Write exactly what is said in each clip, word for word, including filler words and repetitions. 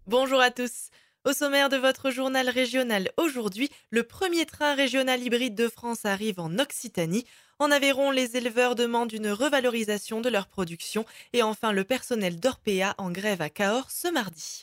Bonjour à tous. Au sommaire de votre journal régional aujourd'hui, le premier train régional hybride de France arrive en Occitanie. En Aveyron, les éleveurs demandent une revalorisation de leur production. Et enfin, le personnel d'Orpea en grève à Cahors ce mardi.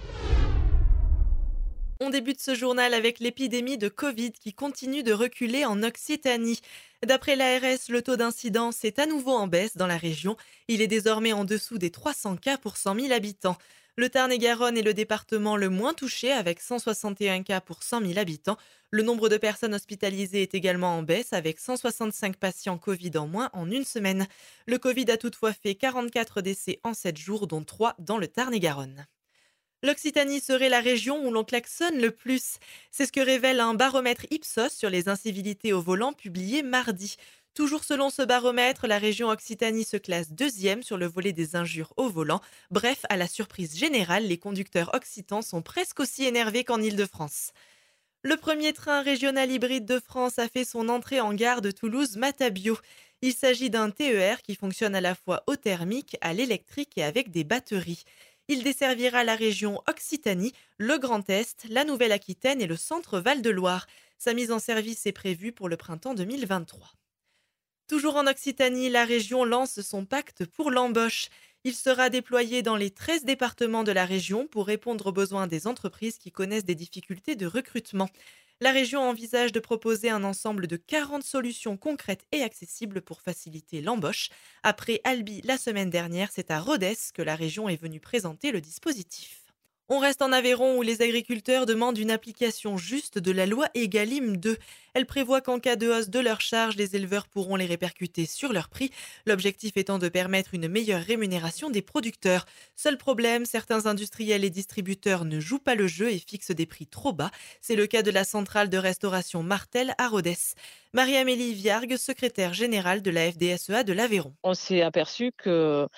On débute ce journal avec l'épidémie de Covid qui continue de reculer en Occitanie. D'après l'A R S, le taux d'incidence est à nouveau en baisse dans la région. Il est désormais en dessous des trois cents cas pour cent mille habitants. Le Tarn-et-Garonne est le département le moins touché avec cent soixante et un cas pour cent mille habitants. Le nombre de personnes hospitalisées est également en baisse avec cent soixante-cinq patients Covid en moins en une semaine. Le Covid a toutefois fait quarante-quatre décès en sept jours, dont trois dans le Tarn-et-Garonne. L'Occitanie serait la région où l'on klaxonne le plus. C'est ce que révèle un baromètre Ipsos sur les incivilités au volant publié mardi. Toujours selon ce baromètre, la région Occitanie se classe deuxième sur le volet des injures au volant. Bref, à la surprise générale, les conducteurs occitans sont presque aussi énervés qu'en Île-de-France. Le premier train régional hybride de France a fait son entrée en gare de Toulouse-Matabio. Il s'agit d'un T E R qui fonctionne à la fois au thermique, à l'électrique et avec des batteries. Il desservira la région Occitanie, le Grand Est, la Nouvelle-Aquitaine et le centre Val-de-Loire. Sa mise en service est prévue pour le printemps deux mille vingt-trois. Toujours en Occitanie, la région lance son pacte pour l'embauche. Il sera déployé dans les treize départements de la région pour répondre aux besoins des entreprises qui connaissent des difficultés de recrutement. La région envisage de proposer un ensemble de quarante solutions concrètes et accessibles pour faciliter l'embauche. Après Albi la semaine dernière, c'est à Rodez que la région est venue présenter le dispositif. On reste en Aveyron où les agriculteurs demandent une application juste de la loi Egalim deux. Elle prévoit qu'en cas de hausse de leurs charges, les éleveurs pourront les répercuter sur leur prix, l'objectif étant de permettre une meilleure rémunération des producteurs. Seul problème, certains industriels et distributeurs ne jouent pas le jeu et fixent des prix trop bas. C'est le cas de la centrale de restauration Martel à Rodez. Marie-Amélie Viargue, secrétaire générale de la F D S E A de l'Aveyron. On s'est aperçu que,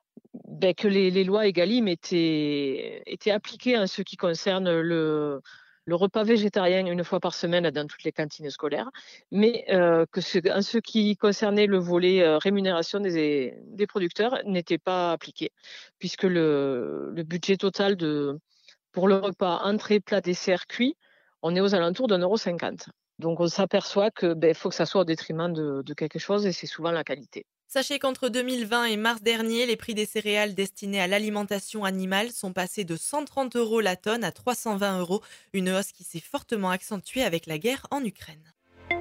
beh, que les, les lois Egalim étaient, étaient appliquées en ce qui concerne le, le repas végétarien une fois par semaine dans toutes les cantines scolaires, mais euh, que ce, en ce qui concernait le volet euh, rémunération des, des producteurs n'était pas appliqué, puisque le, le budget total de, pour le repas entrée, plat, dessert, cuit, on est aux alentours d'un euro cinquante. Donc on s'aperçoit que ben, faut que ça soit au détriment de, de quelque chose et c'est souvent la qualité. Sachez qu'entre deux mille vingt et mars dernier, les prix des céréales destinées à l'alimentation animale sont passés de cent trente euros la tonne à trois cent vingt euros, une hausse qui s'est fortement accentuée avec la guerre en Ukraine.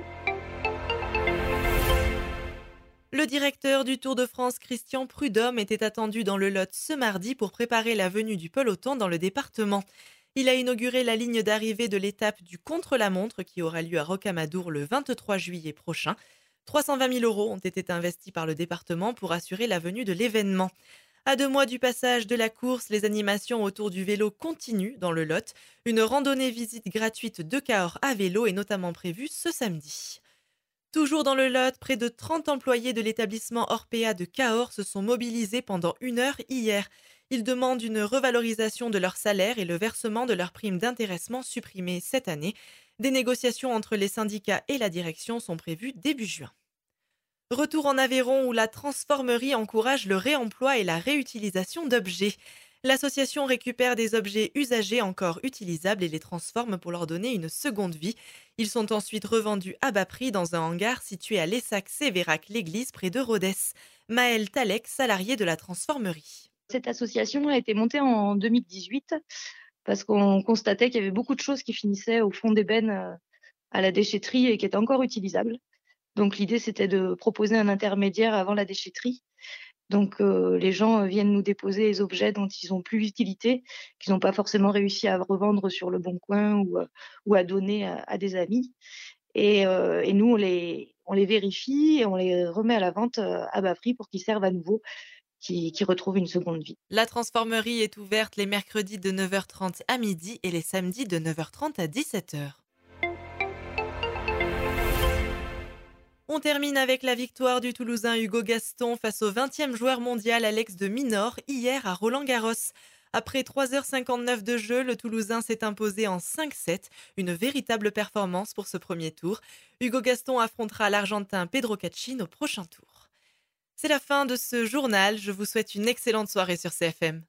Le directeur du Tour de France, Christian Prudhomme, était attendu dans le Lot ce mardi pour préparer la venue du peloton dans le département. Il a inauguré la ligne d'arrivée de l'étape du contre-la-montre qui aura lieu à Rocamadour le vingt-trois juillet prochain. trois cent vingt mille euros ont été investis par le département pour assurer la venue de l'événement. À deux mois du passage de la course, les animations autour du vélo continuent dans le Lot. Une randonnée visite gratuite de Cahors à vélo est notamment prévue ce samedi. Toujours dans le Lot, près de trente employés de l'établissement Orpea de Cahors se sont mobilisés pendant une heure hier. Ils demandent une revalorisation de leur salaire et le versement de leur prime d'intéressement supprimée cette année. Des négociations entre les syndicats et la direction sont prévues début juin. Retour en Aveyron où la transformerie encourage le réemploi et la réutilisation d'objets. L'association récupère des objets usagés encore utilisables et les transforme pour leur donner une seconde vie. Ils sont ensuite revendus à bas prix dans un hangar situé à Lessac-Sévérac-l'Église près de Rodez. Maëlle Talek, salariée de la transformerie. Cette association a été montée en deux mille dix-huit parce qu'on constatait qu'il y avait beaucoup de choses qui finissaient au fond des bennes euh, à la déchetterie et qui étaient encore utilisables. Donc l'idée, c'était de proposer un intermédiaire avant la déchetterie. Donc euh, les gens viennent nous déposer les objets dont ils n'ont plus l'utilité, qu'ils n'ont pas forcément réussi à revendre sur le bon coin ou, euh, ou à donner à, à des amis. Et, euh, et nous, on les, on les vérifie et on les remet à la vente euh, à bas prix pour qu'ils servent à nouveau, qu'ils, qu'ils retrouvent une seconde vie. La transformerie est ouverte les mercredis de neuf heures trente à midi et les samedis de neuf heures trente à dix-sept heures. On termine avec la victoire du Toulousain Hugo Gaston face au vingtième joueur mondial Alex de Minaur hier à Roland-Garros. Après trois heures cinquante-neuf de jeu, le Toulousain s'est imposé en cinq sept, une véritable performance pour ce premier tour. Hugo Gaston affrontera l'Argentin Pedro Cachin au prochain tour. C'est la fin de ce journal, je vous souhaite une excellente soirée sur C F M.